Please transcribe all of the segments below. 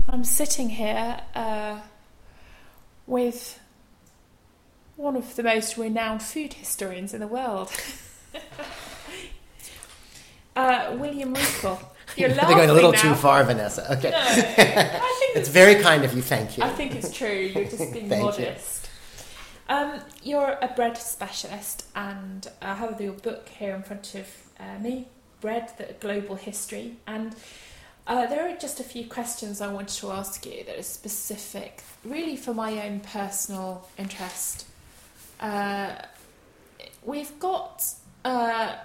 I'm sitting here with one of the most renowned food historians in the world, William Reichl. You're laughing going a little now. too far, Vanessa. Okay. No, I think it's very kind of you, thank you. I think it's true. You're just being modest. You're a bread specialist, and I have your book here in front of me, Bread, the Global History. And there are just a few questions I wanted to ask you that are specific, really for my own personal interest. We've got a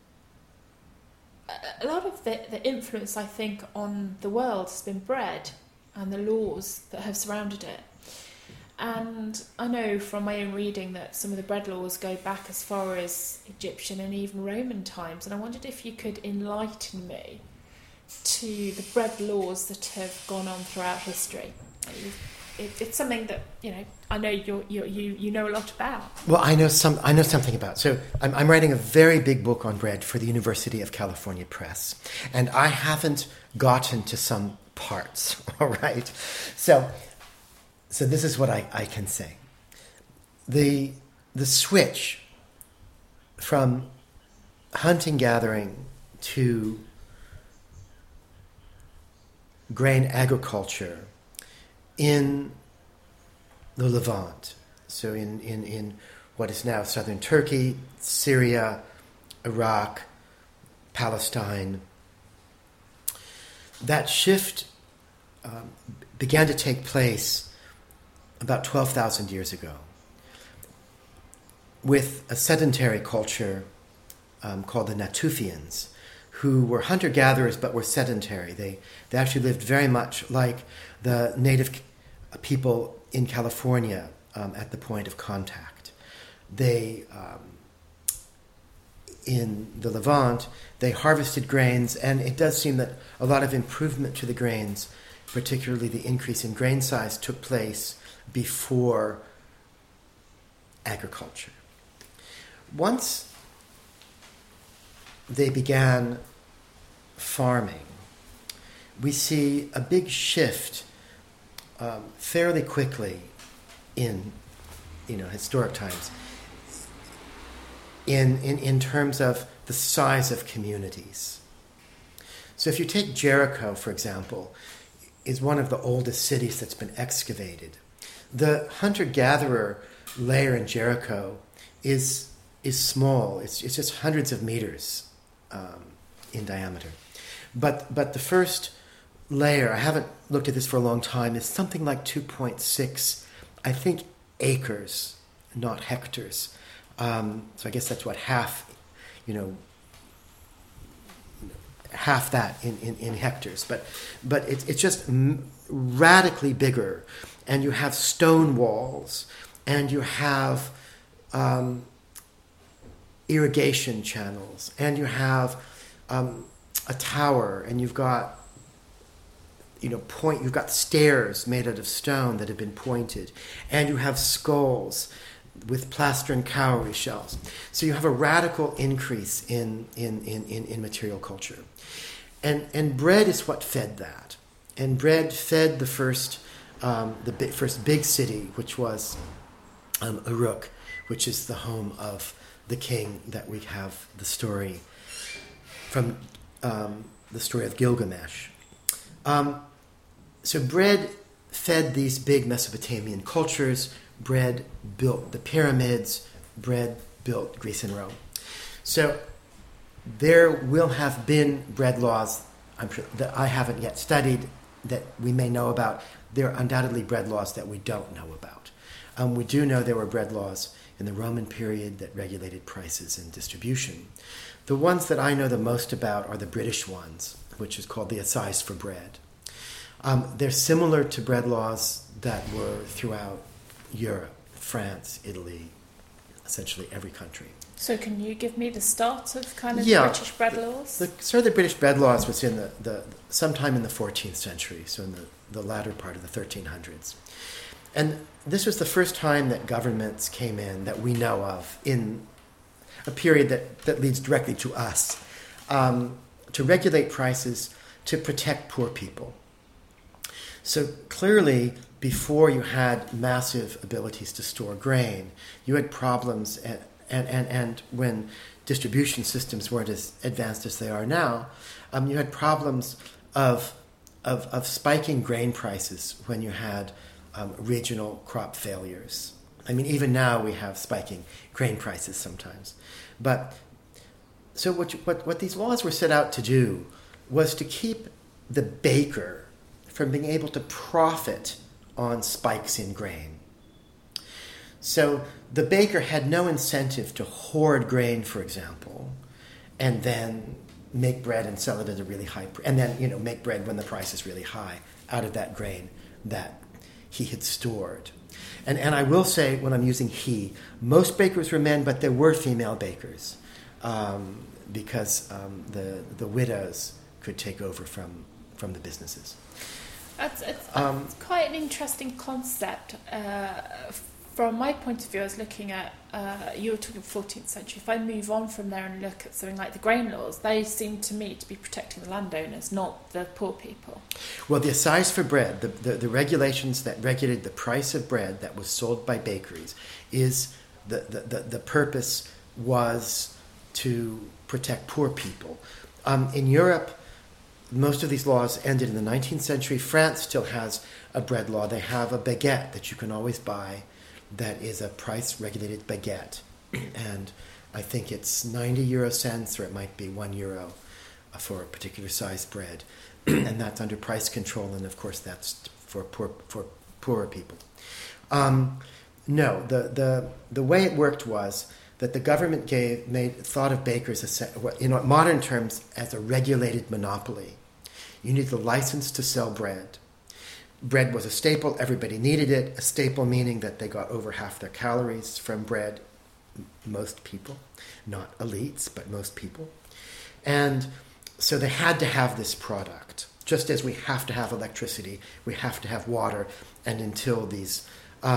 lot of the influence, I think, on the world has been bread and the laws that have surrounded it. And I know from my own reading that some of the bread laws go back as far as Egyptian and even Roman times. And I wondered if you could enlighten me to the bread laws that have gone on throughout history. It's something that I know you know a lot about. Well, I know something about. So I'm writing a very big book on bread for the University of California Press, and I haven't gotten to some parts. All right, so this is what I can say. The switch from hunting gathering to grain agriculture in the Levant, so in what is now southern Turkey, Syria, Iraq, Palestine, that shift began to take place about 12,000 years ago with a sedentary culture called the Natufians, who were hunter-gatherers but were sedentary. They actually lived very much like the native people in California at the point of contact. They, in the Levant, they harvested grains, and it does seem that a lot of improvement to the grains, particularly the increase in grain size, took place before agriculture. Once they began farming, we see a big shift fairly quickly in historic times in terms of the size of communities. So if you take Jericho, for example, is one of the oldest cities that's been excavated. The hunter-gatherer layer in Jericho is small. It's just hundreds of meters in diameter. But the first layer, I haven't looked at this for a long time, is something like 2.6, I think, acres, not hectares. So I guess that's what half that in hectares. But it's just radically bigger, and you have stone walls, and you have irrigation channels, and you have a tower, and you've got you've got stairs made out of stone that have been pointed, and you have skulls with plaster and cowrie shells. So you have a radical increase in material culture. And bread is what fed that. And bread fed the first big city, which was Uruk, which is the home of the king that we have the story from the story of Gilgamesh. So bread fed these big Mesopotamian cultures. Bread built the pyramids. Bread built Greece and Rome. So there will have been bread laws, I'm sure, that I haven't yet studied, that we may know about. There are undoubtedly bread laws that we don't know about. We do know there were bread laws in the Roman period that regulated prices and distribution. The ones that I know the most about are the British ones, which is called the Assize for Bread. They're similar to bread laws that were throughout Europe, France, Italy, essentially every country. So can you give me the start of kind of the British bread laws? The British bread laws was in the sometime in the 14th century, so in the latter part of the 1300s. And this was the first time that governments came in that we know of in a period that leads directly to us, to regulate prices, to protect poor people. So clearly, before you had massive abilities to store grain, you had problems, and when distribution systems weren't as advanced as they are now, you had problems of spiking grain prices when you had regional crop failures. I mean, even now we have spiking grain prices sometimes. But so what these laws were set out to do was to keep the baker from being able to profit on spikes in grain. So the baker had no incentive to hoard grain, for example, and then make bread and sell it at a really high price, and then make bread when the price is really high out of that grain that he had stored. And I will say, when I'm using he, most bakers were men, but there were female bakers because the widows could take over from the businesses. It's quite an interesting concept. From my point of view, I was looking at, you were talking 14th century. If I move on from there and look at something like the grain laws, they seem to me to be protecting the landowners, not the poor people. Well, the assize for bread, the regulations that regulated the price of bread that was sold by bakeries, is the purpose was to protect poor people. In Europe, most of these laws ended in the 19th century. France still has a bread law. They have a baguette that you can always buy that is a price-regulated baguette. And I think it's 90 euro cents, or it might be €1 for a particular size bread. And that's under price control, and of course that's for poorer people. No, the way it worked was that the government thought of bakers in modern terms as a regulated monopoly. You need the license to sell bread. Bread was a staple. Everybody needed it. A staple meaning that they got over half their calories from bread. Most people. Not elites, but most people. And so they had to have this product. Just as we have to have electricity, we have to have water. And until these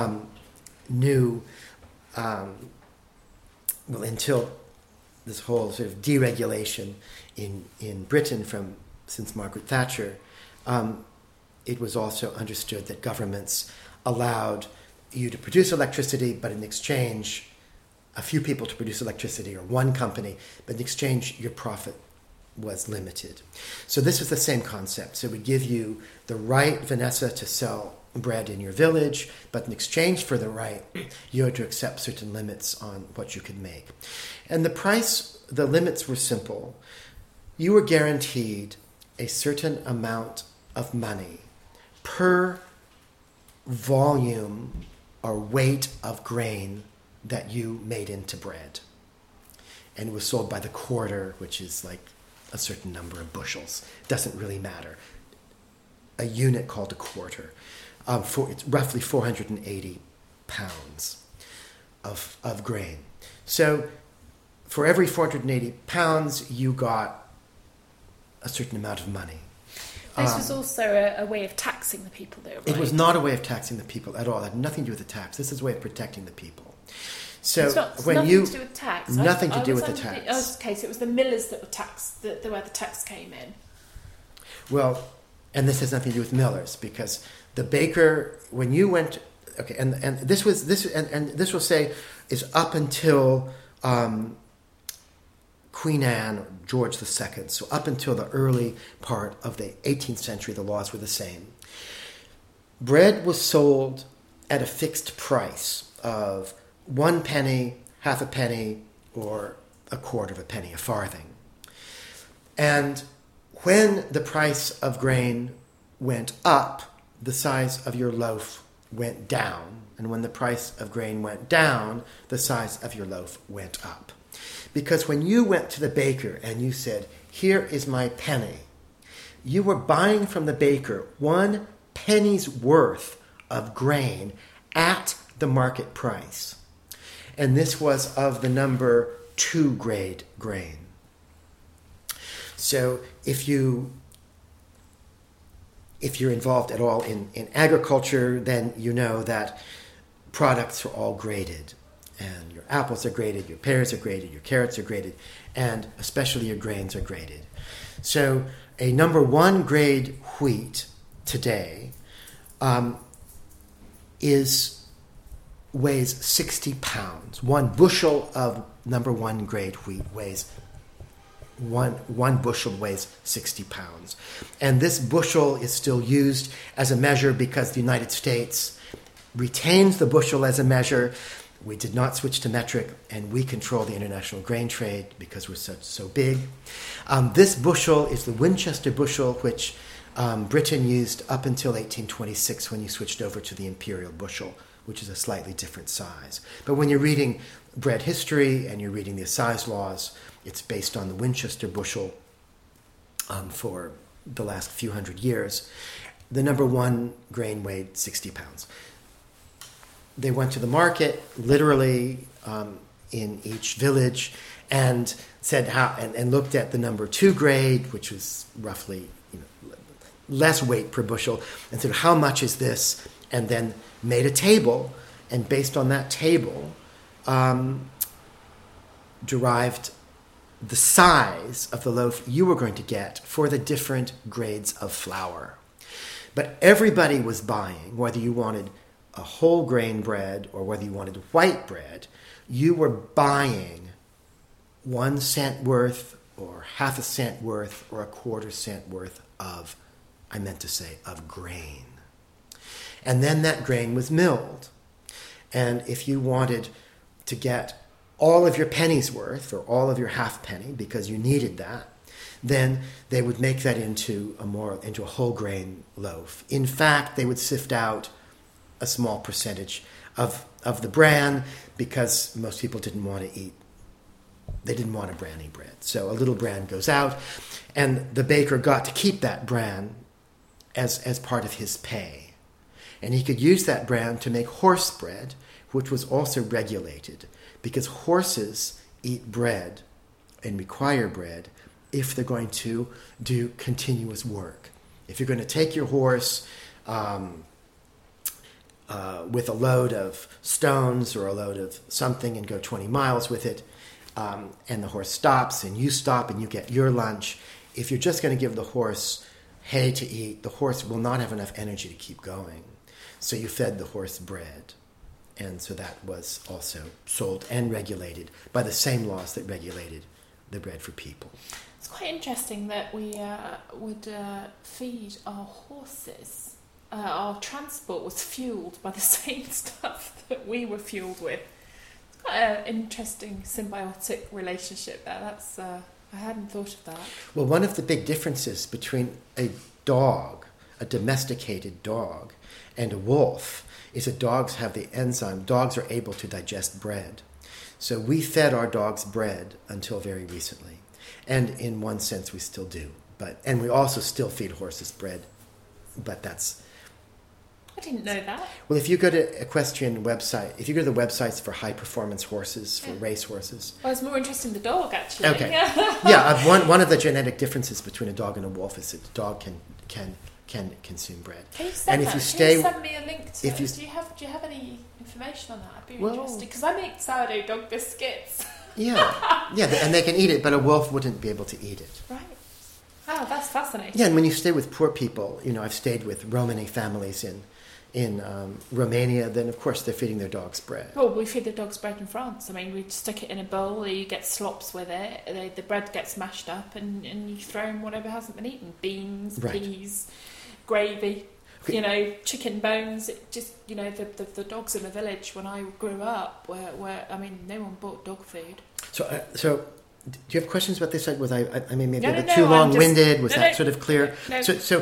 until this whole sort of deregulation in Britain since Margaret Thatcher, it was also understood that governments allowed you to produce electricity, but in exchange, a few people to produce electricity, or one company, but in exchange, your profit was limited. So this was the same concept. So it would give you the right, Vanessa, to sell bread in your village, but in exchange for the right, you had to accept certain limits on what you could make. And the limits were simple. You were guaranteed a certain amount of money per volume or weight of grain that you made into bread. And it was sold by the quarter, which is like a certain number of bushels. Doesn't really matter. A unit called a quarter. It's roughly 480 pounds of grain. So for every 480 pounds, you got a certain amount of money. This was also a way of taxing the people, though, right? It was not a way of taxing the people at all. It had nothing to do with the tax. This is a way of protecting the people. So it's nothing to do with tax. Nothing to do with the tax. Okay, so it was the millers that were taxed, where the tax came in. Well, and this has nothing to do with millers, because the baker, when you went, okay, and this will say is up until Queen Anne or George II. So up until the early part of the 18th century, the laws were the same. Bread was sold at a fixed price of 1 penny, half a penny, or a quarter of a penny, a farthing. And when the price of grain went up, the size of your loaf went down. And when the price of grain went down, the size of your loaf went up. Because when you went to the baker and you said, "Here is my penny," you were buying from the baker 1 penny's worth of grain at the market price. And this was of the number 2 grade grain. So if you're involved at all in agriculture, then you know that products are all graded. And your apples are graded, your pears are graded, your carrots are graded, and especially your grains are graded. So a number 1 grade wheat today weighs 60 pounds. 1 bushel of number 1 grade wheat weighs one bushel weighs 60 pounds. And this bushel is still used as a measure because the United States retains the bushel as a measure. We did not switch to metric, and we control the international grain trade because we're so big. This bushel is the Winchester bushel, which Britain used up until 1826 when you switched over to the imperial bushel, which is a slightly different size. But when you're reading bread history and you're reading the assize laws, it's based on the Winchester bushel for the last few hundred years. The number 1 grain weighed 60 pounds. They went to the market, literally in each village, and said and looked at the number 2 grade, which was roughly less weight per bushel, and said, how much is this? And then made a table, and based on that table, derived the size of the loaf you were going to get for the different grades of flour. But everybody was buying, whether you wanted a whole grain bread or whether you wanted white bread, you were buying 1 cent worth or half a cent worth or a quarter cent worth of grain. And then that grain was milled. And if you wanted to get all of your penny's worth or all of your half penny because you needed that, then they would make that into a whole grain loaf. In fact, they would sift out a small percentage of the bran because most people didn't want to branny bread. So a little bran goes out, and the baker got to keep that bran as part of his pay. And he could use that bran to make horse bread, which was also regulated, because horses eat bread and require bread if they're going to do continuous work. If you're going to take your horse with a load of stones or a load of something and go 20 miles with it, and the horse stops and you stop and you get your lunch, if you're just going to give the horse hay to eat, the horse will not have enough energy to keep going. So you fed the horse bread. And so that was also sold and regulated by the same laws that regulated the bread for people. It's quite interesting that we would feed our horses. Our transport was fueled by the same stuff that we were fueled with. It's quite an interesting symbiotic relationship there. That's I hadn't thought of that. Well, one of the big differences between a dog, a domesticated dog, and a wolf is that dogs have the enzyme. Dogs are able to digest bread. So we fed our dogs bread until very recently. And in one sense, we still do. And we also still feed horses bread. But that's... I didn't know that. Well, if you go to equestrian website, if you go to the websites for high-performance horses, for race horses... I was more interested in the dog, actually. Okay. Yeah, one of the genetic differences between a dog and a wolf is that the dog can consume bread. Can you send and that? If you stay, can you send me a link to it? Do you have any information on that? I'd be interested because I make sourdough dog biscuits. Yeah, and they can eat it, but a wolf wouldn't be able to eat it. Right. Oh, that's fascinating. Yeah, and when you stay with poor people, I've stayed with Romani families in Romania, then of course they're feeding their dogs bread. Well, we feed the dogs bread in France. I mean, we stick it in a bowl, you get slops with it, the bread gets mashed up and you throw in whatever hasn't been eaten. Beans, peas, gravy, chicken bones. It just, the dogs in the village when I grew up were no one bought dog food. So do you have questions about this? Was I maybe a bit no, too long-winded? Was that sort of clear? No. So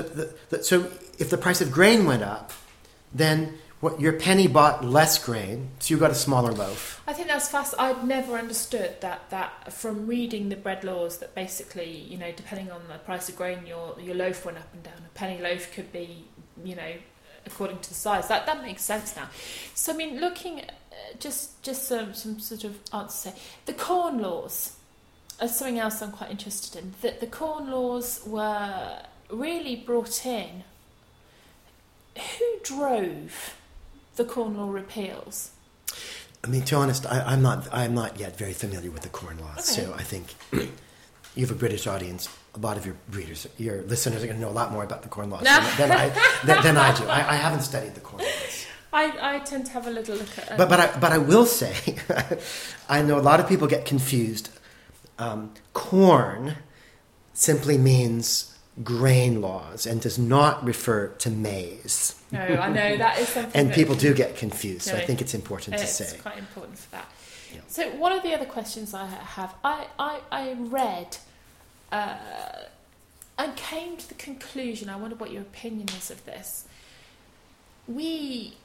if the price of grain went up, then your penny bought less grain, so you got a smaller loaf. I think that's fast. I'd never understood that from reading the bread laws that basically, depending on the price of grain, your loaf went up and down. A penny loaf could be, according to the size. That makes sense now. So I mean, looking at just some sort of answer. The corn laws are something else I'm quite interested in. That the corn laws were really brought in. Who drove the Corn Law repeals? I mean, to be honest, I'm not yet very familiar with the Corn Laws. Okay. So I think you have a British audience. a lot of your listeners are going to know a lot more about the Corn Laws than I do. I haven't studied the Corn Laws. I tend to have a little look at it. But I will say, I know a lot of people get confused. Corn simply means grain laws and does not refer to maize. No, I know that is something. And people do get confused, so I think it's important to say. It's quite important for that. Yeah. So one of the other questions I have, I read and came to the conclusion, I wonder what your opinion is of this. We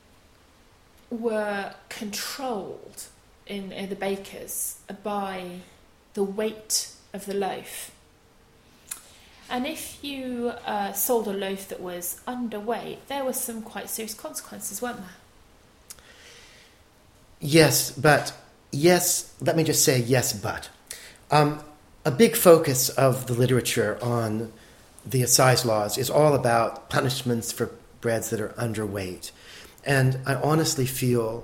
were controlled in the bakers by the weight of the loaf. And if you sold a loaf that was underweight, there were some quite serious consequences, weren't there? Yes, let me just say yes, but. A big focus of the literature on the assize laws is all about punishments for breads that are underweight. And I honestly feel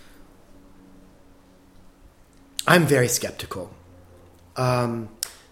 I'm very skeptical. I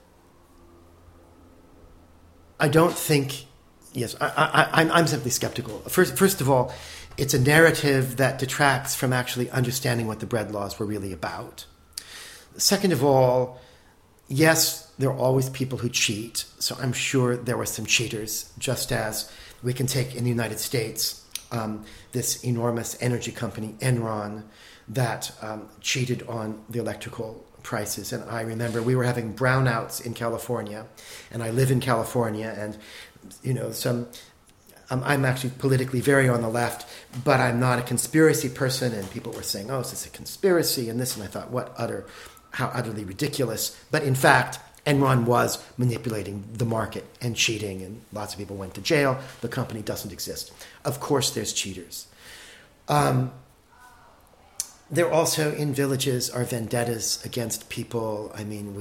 don't think, yes, I'm simply skeptical. First of all, it's a narrative that detracts from actually understanding what the bread laws were really about. Second of all, yes, there are always people who cheat, so I'm sure there were some cheaters, just as we can take in the United States this enormous energy company, Enron, that cheated on the electrical prices. And I remember we were having brownouts in California, and I live in California, and I'm actually politically very on the left, but I'm not a conspiracy person, and people were saying, oh, is this a conspiracy, and this, and I thought, how utterly ridiculous. But in fact, Enron was manipulating the market and cheating, and lots of people went to jail. The company doesn't exist. Of course there's cheaters. There also, in villages, are vendettas against people. I mean,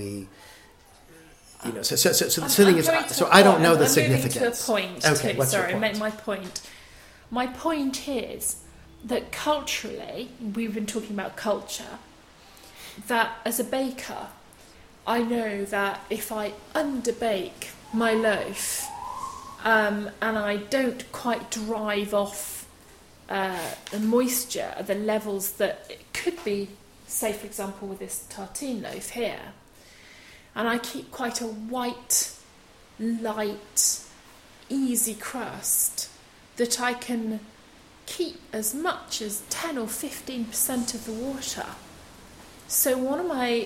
so I don't know the significance. To a point. Okay, what's your point? My point is that culturally, we've been talking about culture, that as a baker, I know that if I underbake my loaf and I don't quite drive off the moisture at the levels that it could be, say for example with this tartine loaf here, and I keep quite a white, light, easy crust, that I can keep as much as 10 or 15% of the water. So one of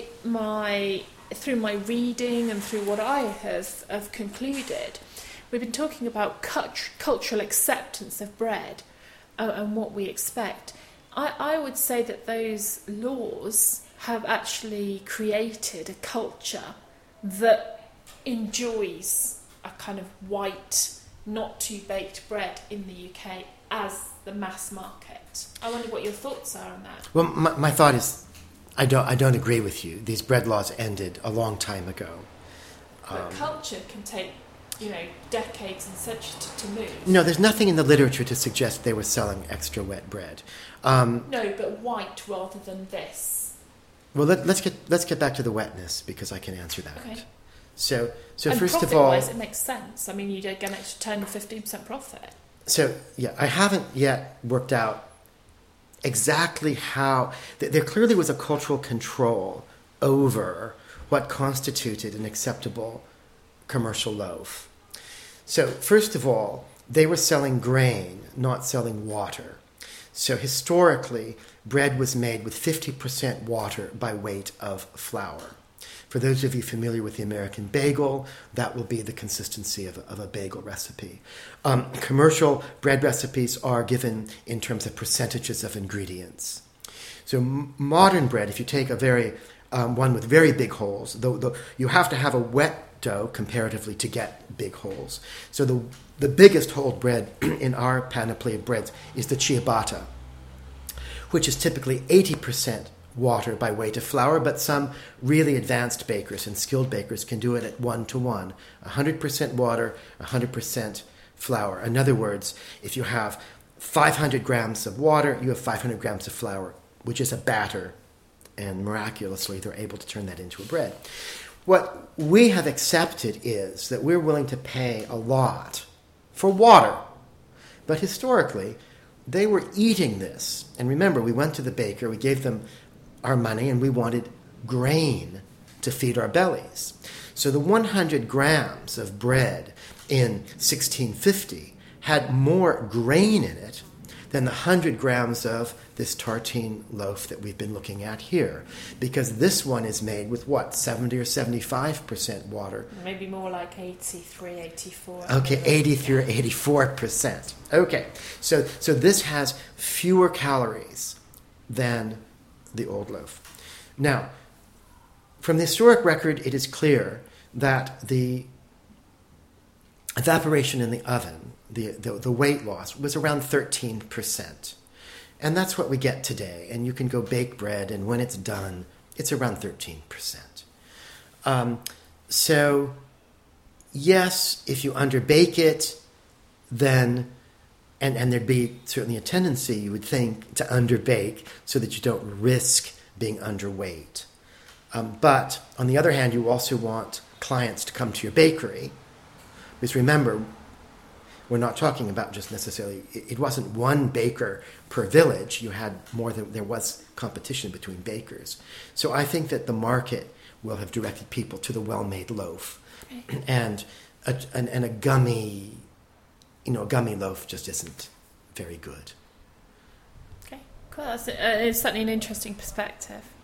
my through my reading and through what I have concluded, we've been talking about cultural acceptance of bread and what we expect. I would say that those laws have actually created a culture that enjoys a kind of white, not too baked bread in the UK as the mass market. I wonder what your thoughts are on that. Well, my thought is, I don't agree with you. These bread laws ended a long time ago. But culture can take, decades and centuries to move. No, there's nothing in the literature to suggest they were selling extra wet bread. No, but white rather than this. Well, let's get back to the wetness, because I can answer that. Okay. So and first of all, profit-wise, it makes sense. I mean, you don't get an extra 10 or 15% profit. So yeah, I haven't yet worked out exactly how. There clearly was a cultural control over what constituted an acceptable commercial loaf. So first of all, they were selling grain, not selling water. So historically, bread was made with 50% water by weight of flour. For those of you familiar with the American bagel, that will be the consistency of a bagel recipe. Commercial bread recipes are given in terms of percentages of ingredients. So modern bread, if you take a very one with very big holes, though you have to have a wet dough comparatively to get big holes. So the biggest hole bread in our panoply of breads is the ciabatta, which is typically 80% water by weight of flour, but some really advanced bakers and skilled bakers can do it at 1-to-1, 100% water, 100% flour. In other words, if you have 500 grams of water, you have 500 grams of flour, which is a batter, and miraculously they're able to turn that into a bread. What we have accepted is that we're willing to pay a lot for water. But historically, they were eating this. And remember, we went to the baker, we gave them our money, and we wanted grain to feed our bellies. So the 100 grams of bread in 1650 had more grain in it than the 100 grams of this tartine loaf that we've been looking at here. Because this one is made with what, 70 or 75% water? Maybe more like 83, 84. Okay, 83 or 84%. Okay, so this has fewer calories than the old loaf. Now, from the historic record, it is clear that the evaporation in the oven, the weight loss, was around 13%. And that's what we get today. And you can go bake bread, and when it's done, it's around 13%. So, yes, if you underbake it, then, and there'd be certainly a tendency, you would think, to underbake so that you don't risk being underweight. But on the other hand, you also want clients to come to your bakery. Because remember, we're not talking about just necessarily, it wasn't one baker per village. You had more than, there was competition between bakers. So I think that the market will have directed people to the well-made loaf. And a gummy, a gummy loaf just isn't very good. Okay, cool. It's certainly an interesting perspective.